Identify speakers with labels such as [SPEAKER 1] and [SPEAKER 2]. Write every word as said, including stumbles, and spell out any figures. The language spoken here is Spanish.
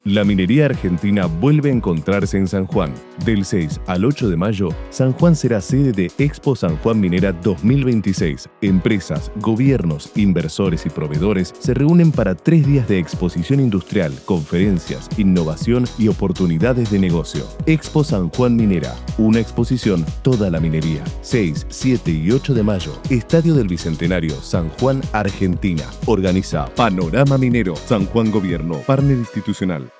[SPEAKER 1] La minería argentina vuelve a encontrarse en San Juan. Del seis al ocho de mayo, San Juan será sede de Expo San Juan Minera dos mil veintiséis. Empresas, gobiernos, inversores y proveedores se reúnen para tres días de exposición industrial, conferencias, innovación y oportunidades de negocio. Expo San Juan Minera, una exposición toda la minería. seis, siete y ocho de mayo, Estadio del Bicentenario, San Juan, Argentina. Organiza Panorama Minero, San Juan Gobierno, partner institucional.